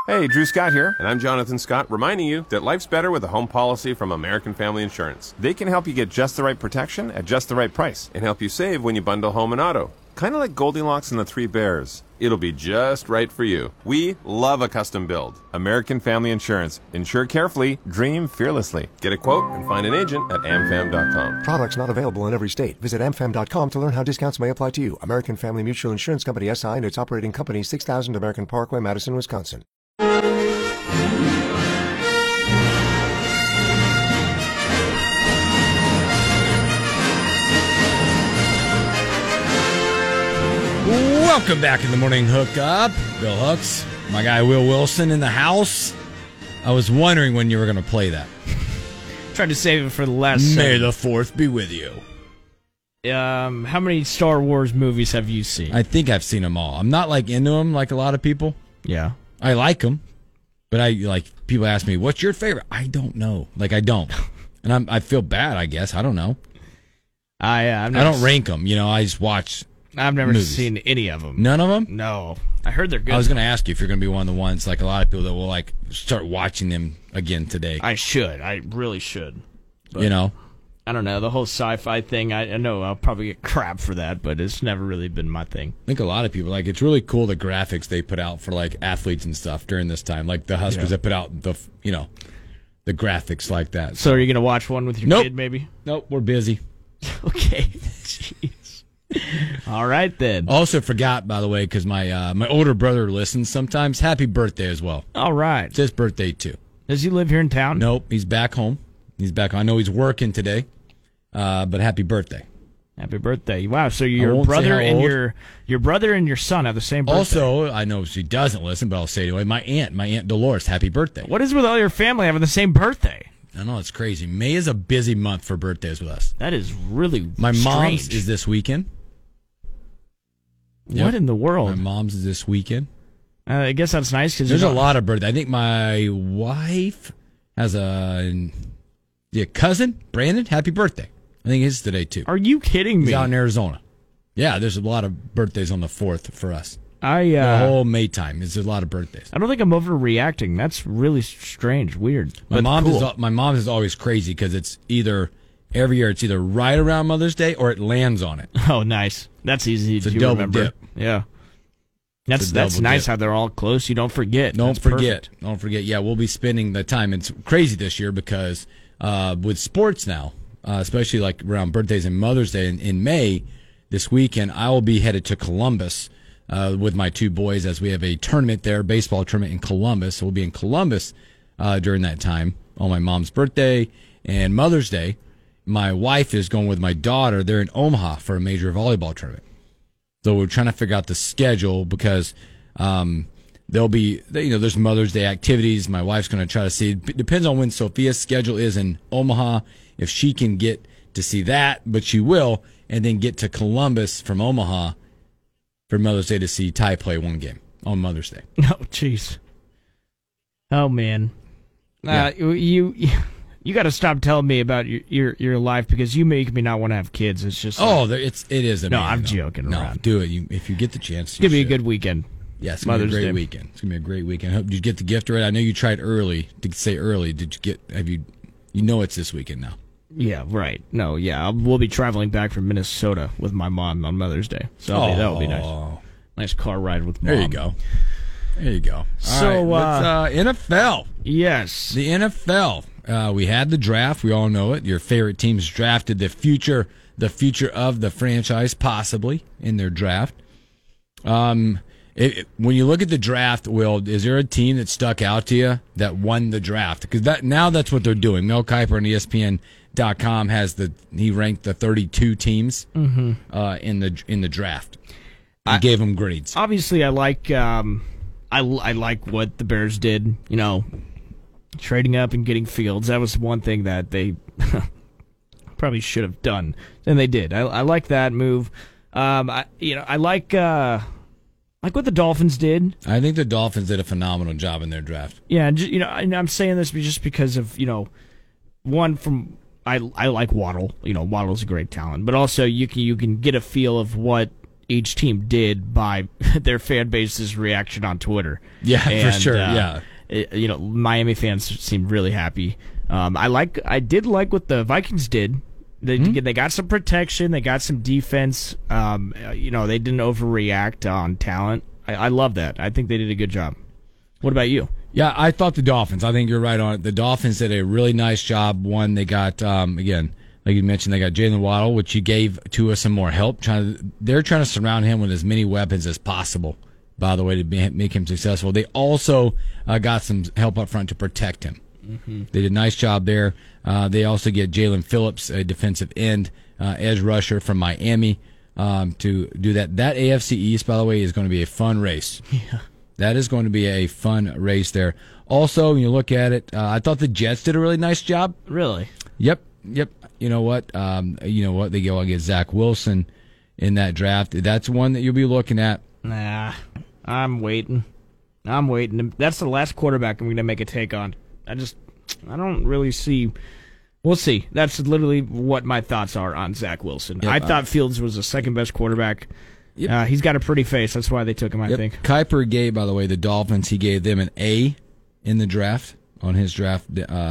Hey, Drew Scott here, and I'm Jonathan Scott, reminding you that life's better with a home policy from American Family Insurance. They can help you get just the right protection at just the right price and help you save when you bundle home and auto. Kind of like Goldilocks and the Three Bears. It'll be just right for you. We love a custom build. American Family Insurance. Insure carefully, dream fearlessly. Get a quote and find an agent at amfam.com. Products not available in every state. Visit amfam.com to learn how discounts may apply to you. American Family Mutual Insurance Company, SI, and its operating company, 6000 American Parkway, Madison, Wisconsin. Welcome back in the morning hookup. Bill Hooks, my guy Will Wilson in the house. I was wondering when you were going to play that. Tried to save it for the last May the 4th be with you. How many Star Wars movies have you seen? I think I've seen them all. I'm not like into them like a lot of people. Yeah. I like them, but people ask me, what's your favorite? I don't know. I don't. And I feel bad, I guess. I don't know. I don't rank them. I just watch. I've never movies. Seen any of them. None of them? No. I heard they're good. I was going to ask you if you're going to be one of the ones, like a lot of people that will start watching them again today. I should. I really should. But, I don't know. The whole sci-fi thing, I know I'll probably get crap for that, but it's never really been my thing. I think a lot of people, it's really cool the graphics they put out for, athletes and stuff during this time. Like the Huskers that put out the graphics like that. So are you going to watch one with your kid, maybe? Nope, we're busy. Okay. Jeez. All right, then. Also forgot, by the way, because my older brother listens sometimes. Happy birthday as well. All right. It's his birthday, too. Does he live here in town? Nope, he's back home. I know he's working today, but happy birthday. Happy birthday. Wow, so your brother and your brother and your son have the same birthday. Also, I know she doesn't listen, but I'll say anyway, my Aunt Dolores, happy birthday. What is with all your family having the same birthday? I know, it's crazy. May is a busy month for birthdays with us. That is really My strange. mom's is this weekend. What in the world? My mom's is this weekend. I guess that's nice because there's a lot of birthdays. I think my wife has a cousin, Brandon. Happy birthday! I think his today too. Are you kidding me? He's out in Arizona. Yeah, there's a lot of birthdays on the 4th for us. The whole May time is a lot of birthdays. I don't think I'm overreacting. That's really strange, weird. My mom's is always crazy because it's either every year it's either right around Mother's Day or it lands on it. Oh, nice. That's easy to remember. Dip. Yeah. That's nice how they're all close. You don't forget. Don't forget. Yeah, we'll be spending the time. It's crazy this year because with sports now, especially around birthdays and Mother's Day in May, this weekend, I will be headed to Columbus with my two boys as we have a tournament there, baseball tournament in Columbus. So we'll be in Columbus during that time on my mom's birthday and Mother's Day. My wife is going with my daughter. They're in Omaha for a major volleyball tournament. So we're trying to figure out the schedule because there'll be, there's Mother's Day activities. My wife's going to try to see. It depends on when Sophia's schedule is in Omaha, if she can get to see that, but she will, and then get to Columbus from Omaha for Mother's Day to see Ty play one game on Mother's Day. Oh, jeez. Oh, man. Yeah. You got to stop telling me about your life because you make me not want to have kids. It's just it is amazing. No, I'm joking around. No, do it. If you get the chance. It's gonna be a good weekend. Yes, it's gonna be a great weekend. It's gonna be a great weekend. Hope you get the gift right. I know you tried early to say early. Did you get? Have you? You know it's this weekend now. Yeah, right. No, yeah, we'll be traveling back from Minnesota with my mom on Mother's Day, so that'll be nice. Nice car ride with Mom. There you go. All so right, NFL. Yes, the NFL. We had the draft. We all know it. Your favorite teams drafted the future of the franchise, possibly in their draft. When you look at the draft, Will, is there a team that stuck out to you that won the draft? Because that's what they're doing. Mel Kiper on ESPN.com he ranked the 32 teams in the draft. He gave them grades. Obviously, I like what the Bears did. Trading up and getting Fields. That was one thing that they probably should have done, and they did. I like that move. I like what the Dolphins did. I think the Dolphins did a phenomenal job in their draft. Yeah, and I'm saying this just because of one from I like Waddle. Waddle's a great talent, but also you can get a feel of what each team did by their fan base's reaction on Twitter. Yeah, for sure. Yeah. Miami fans seemed really happy. I did like what the Vikings did. They got some protection. They got some defense. They didn't overreact on talent. I love that. I think they did a good job. What about you? Yeah, I thought the Dolphins. I think you're right on it. The Dolphins did a really nice job. One, they got, again, like you mentioned, they got Jalen Waddle, which you gave to us some more help. They're trying to surround him with as many weapons as possible, by the way, to make him successful. They also got some help up front to protect him. Mm-hmm. They did a nice job there. They also get Jalen Phillips, a defensive end, edge rusher from Miami, to do that. That AFC East, by the way, is going to be a fun race. Yeah. That is going to be a fun race there. Also, when you look at it, I thought the Jets did a really nice job. Really? Yep. You know what? They go and get Zach Wilson in that draft. That's one that you'll be looking at. Nah, I'm waiting. That's the last quarterback I'm going to make a take on. I don't really see. We'll see. That's literally what my thoughts are on Zach Wilson. Yep, I thought Fields was the second best quarterback. Yep. He's got a pretty face. That's why they took him, I think. Kuiper gave, by the way, the Dolphins, he gave them an A in the draft, on his draft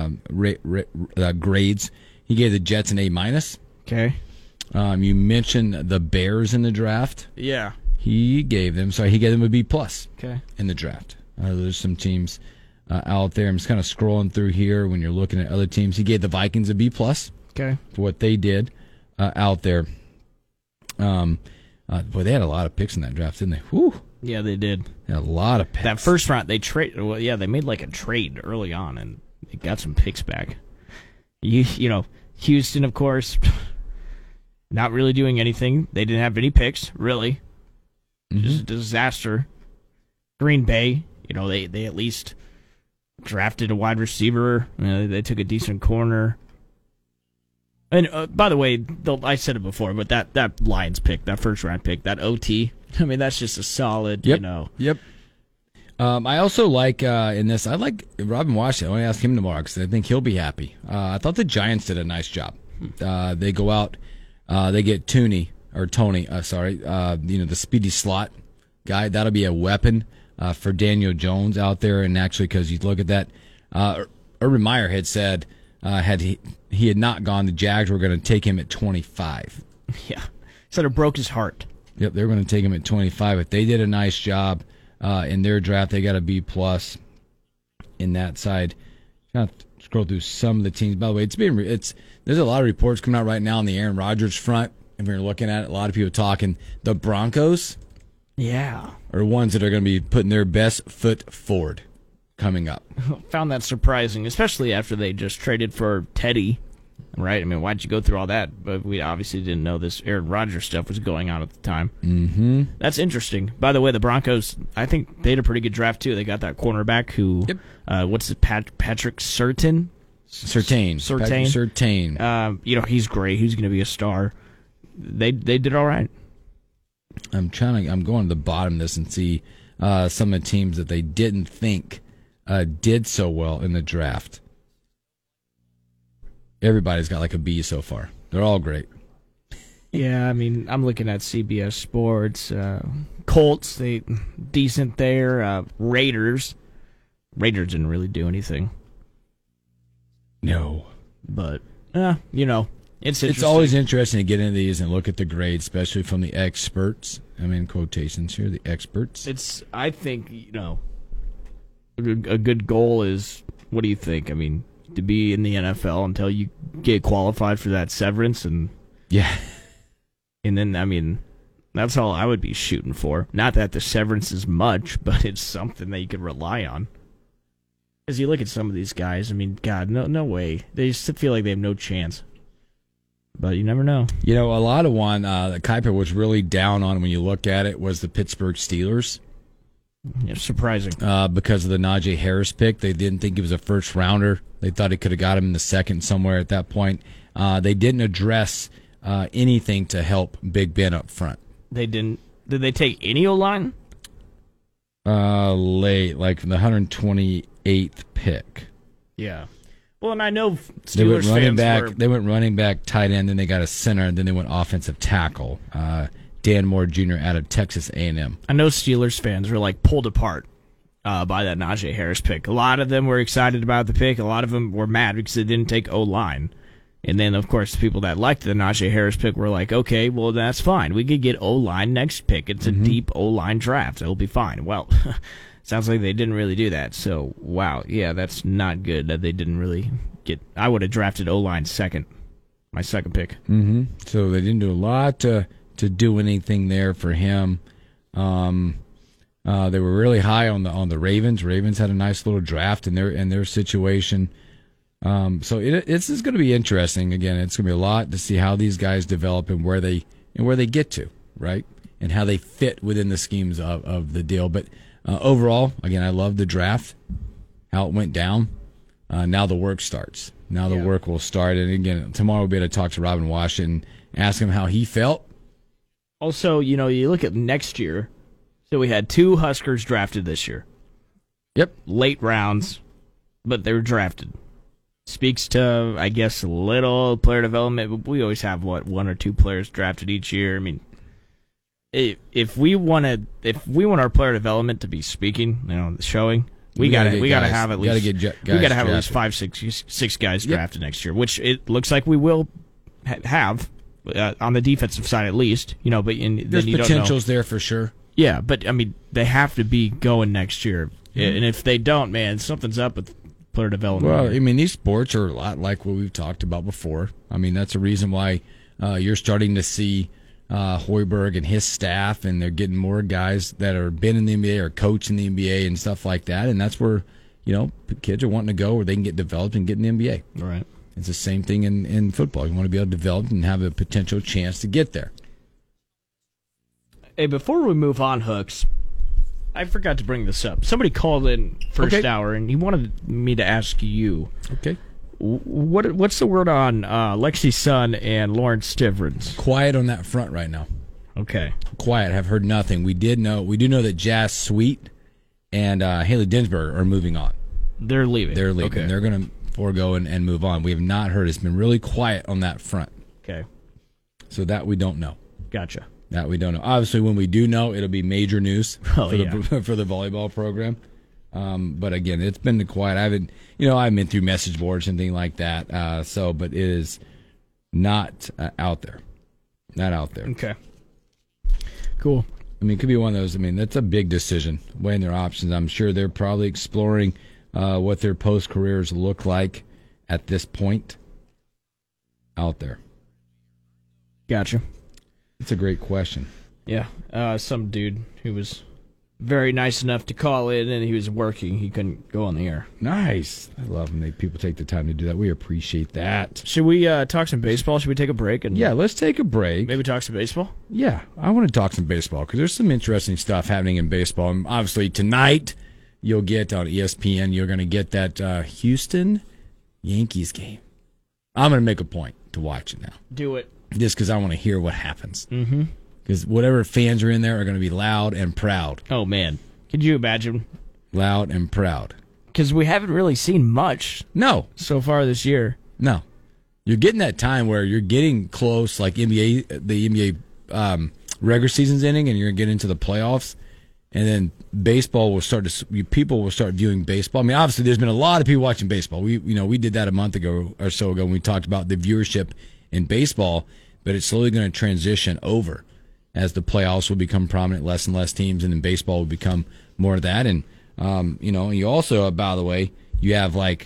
grades. He gave the Jets an A-. Okay. You mentioned the Bears in the draft. Yeah. He gave them a B+ okay. in the draft. There's some teams out there. I'm just kind of scrolling through here when you're looking at other teams. He gave the Vikings a B+ okay. for what they did out there. Boy, they had a lot of picks in that draft, didn't they? Whew. Yeah, they did. They had a lot of picks. That first round, they made like a trade early on, and they got some picks back. Houston, of course, not really doing anything. They didn't have any picks, really. Just a disaster. Green Bay, they at least drafted a wide receiver. They took a decent corner. And by the way, I said it before, but that Lions pick, that first round pick, that OT, I mean, that's just a solid, Yep. I also like, in this, I like Robin Washington. I want to ask him tomorrow because I think he'll be happy. I thought the Giants did a nice job. They go out, they get Tony, the speedy slot guy. That'll be a weapon for Daniel Jones out there. And actually, because you look at that, Urban Meyer had said, he had not gone, the Jags were going to take him at 25. Yeah. Said it broke his heart. Yep, they were going to take him at 25, but they did a nice job in their draft. They got a B+ in that side. Trying to scroll through some of the teams. By the way, there's a lot of reports coming out right now on the Aaron Rodgers front. If you're looking at it, a lot of people talking the Broncos. Yeah. Are ones that are going to be putting their best foot forward coming up. Found that surprising, especially after they just traded for Teddy, right? I mean, why'd you go through all that? But we obviously didn't know this Aaron Rodgers stuff was going on at the time. Mm-hmm. That's interesting. By the way, the Broncos, I think they had a pretty good draft, too. They got that cornerback who, what's it, Patrick Surtain? Surtain. He's great. He's going to be a star. They did all right. I'm going to the bottom of this and see some of the teams that they didn't think did so well in the draft. Everybody's got like a B so far. They're all great. Yeah, I mean, I'm looking at CBS Sports. Colts, they decent there. Raiders didn't really do anything. No. But, it's interesting. It's always interesting to get into these and look at the grades, especially from the experts. I mean, quotations here, the experts. I think, a good goal is, what do you think? I mean, to be in the NFL until you get qualified for that severance and then, I mean, that's all I would be shooting for. Not that the severance is much, but it's something that you can rely on. As you look at some of these guys, I mean, God, no way. They just feel like they have no chance. But you never know. A lot of one that Kuiper was really down on when you look at it was the Pittsburgh Steelers. Yeah, surprising. Because of the Najee Harris pick. They didn't think he was a first rounder. They thought he could have got him in the second somewhere at that point. They didn't address anything to help Big Ben up front. They didn't. Did they take any O-line? Late, like the 128th pick. Yeah. Well, and I know Steelers they went running fans back. They went running back, tight end, then they got a center, and then they went offensive tackle. Dan Moore Jr. out of Texas A&M. I know Steelers fans were like pulled apart by that Najee Harris pick. A lot of them were excited about the pick. A lot of them were mad because they didn't take O-line. And then, of course, the people that liked the Najee Harris pick were like, okay, well, that's fine. We could get O-line next pick. It's a deep O-line draft. It'll be fine. Well, sounds like they didn't really do that. So, wow, yeah, that's not good that they didn't really get. I would have drafted O-line second, my second pick. Mm-hmm. So they didn't do a lot to do anything there for him. They were really high on the Ravens. Ravens had a nice little draft in their situation. So it's going to be interesting. Again, it's going to be a lot to see how these guys develop and where they get to, right, and how they fit within the schemes of the deal. But overall, again, I love the draft, how it went down. Now the work starts. Now the work will start. And again, tomorrow we'll be able to talk to Robin Washington, ask him how he felt. Also, you look at next year. So we had 2 Huskers drafted this year. Yep. Late rounds, but they were drafted. Speaks to, I guess, a little player development, but we always have, 1 or 2 players drafted each year. I mean, if we want our player development to be speaking, showing, we gotta have at least 5, 6 guys drafted next year, which it looks like we will have on the defensive side at least. But there's potentials there for sure. Yeah, but I mean, they have to be going next year, and if they don't, man, something's up with player development. Well, I mean, these sports are a lot like what we've talked about before. I mean, that's a reason why you're starting to see Hoiberg and his staff, and they're getting more guys that are been in the NBA or coach in the NBA and stuff like that. And that's where, kids are wanting to go where they can get developed and get in the NBA. Right. It's the same thing in football. You want to be able to develop and have a potential chance to get there. Hey, before we move on, Hooks, I forgot to bring this up. Somebody called in first hour, and he wanted me to ask you. Okay. What's the word on Lexi Sun and Lawrence Stivrins? Quiet on that front right now. Okay. Quiet. Have heard nothing. We do know that Jazz Sweet and Haley Dinsburg are moving on. They're leaving. Okay. They're going to forego and move on. We have not heard. It's been really quiet on that front. Okay. So that we don't know. Gotcha. That we don't know. Obviously, when we do know, it'll be major news for the volleyball program. But again, it's been quiet. I haven't been through message boards and things like that. But it is not out there. Not out there. Okay. Cool. I mean, it could be one of those. I mean, that's a big decision, weighing their options. I'm sure they're probably exploring what their post careers look like at this point out there. Gotcha. It's a great question. Yeah. Some dude who was very nice enough to call in, and he was working. He couldn't go on the air. Nice. I love when people take the time to do that. We appreciate that. Should we talk some baseball? Should we take a break? Yeah, let's take a break. Maybe talk some baseball? Yeah, I want to talk some baseball because there's some interesting stuff happening in baseball. And obviously, tonight, you'll get on ESPN, you're going to get that Houston Yankees game. I'm going to make a point to watch it now. Do it. Just because I want to hear what happens. Mm-hmm. Because whatever fans are in there are going to be loud and proud. Oh, man. Could you imagine? Loud and proud. Because we haven't really seen much. No. So far this year. No. You're getting that time where you're getting close, like the NBA regular season's ending, and you're going to get into the playoffs. And then baseball will people will start viewing baseball. I mean, obviously, there's been a lot of people watching baseball. We did that a month ago or so ago when we talked about the viewership in baseball, but it's slowly going to transition over as the playoffs will become prominent, less and less teams, and then baseball will become more of that. And, you also, by the way, you have like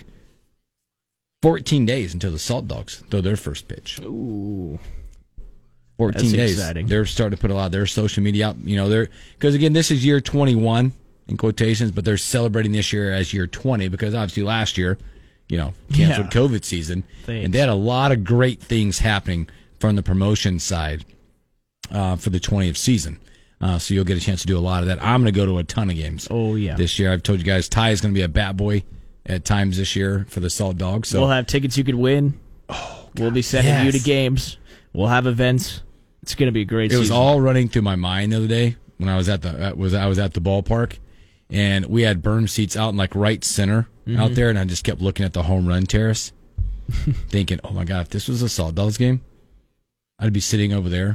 14 days until the Salt Dogs throw their first pitch. Ooh. 14 That's days. Exciting. They're starting to put a lot of their social media out. Because again, this is year 21 in quotations, but they're celebrating this year as year 20 because obviously last year, canceled COVID season. Thanks. And they had a lot of great things happening from the promotion side for the 20th season. So you'll get a chance to do a lot of that. I'm going to go to a ton of games. Oh, yeah. This year. I've told you guys, Ty is going to be a bat boy at times this year for the Salt Dogs. So we'll have tickets you could win. Oh, God, we'll be sending you to games. We'll have events. It's going to be a great season. It was all running through my mind the other day when I was at the ballpark, and we had berm seats out in like right center out there, and I just kept looking at the home run terrace, thinking, "Oh my God, if this was a Salt Dogs game, I'd be sitting over there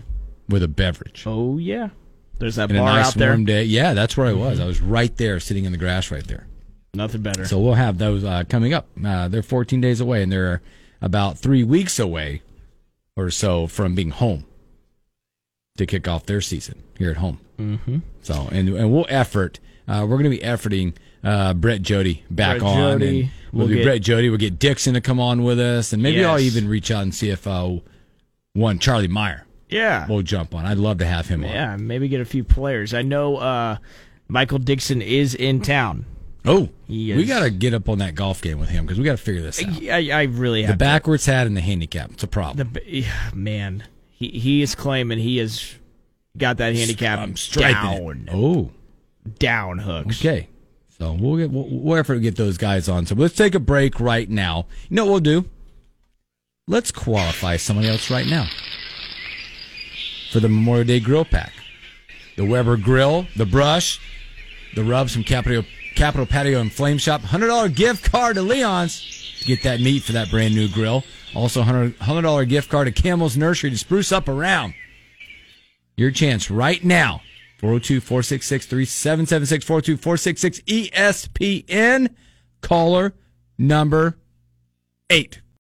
with a beverage. Oh, yeah. There's that And a bar nice out there. warm day. Yeah, that's where I was. I was right there sitting in the grass right there. Nothing better. So we'll have those coming up. They're 14 days away, and they're about 3 weeks away or so from being home to kick off their season here at home. Mm-hmm. So, and we'll effort. We're going to be efforting Brett Jody back Brett on. Jody. And we'll do Brett Jody. We'll get Dixon to come on with us, and maybe Yes. I'll even reach out and see if one Charlie Meyer Yeah. will jump on. I'd love to have him on. Yeah, maybe get a few players. I know Michael Dixon is in town. Oh, He we is. got to get up on that golf game with him because we got to figure this out. I really have The backwards hat and the handicap. It's a problem. Man, he is claiming he has got that handicap Striping down. it. Oh, Down hooks. okay. So we'll effort to get those guys on. So let's take a break right now. You know what we'll do? Let's qualify somebody else right now for the Memorial Day Grill Pack. The Weber Grill, the Brush, the Rubs from Capital Patio and Flame Shop. $100 gift card to Leon's to get that meat for that brand new grill. Also $100 gift card to Camel's Nursery to spruce up around. Your chance right now. 402-466-3776, 402-466-ESPN, caller number 8.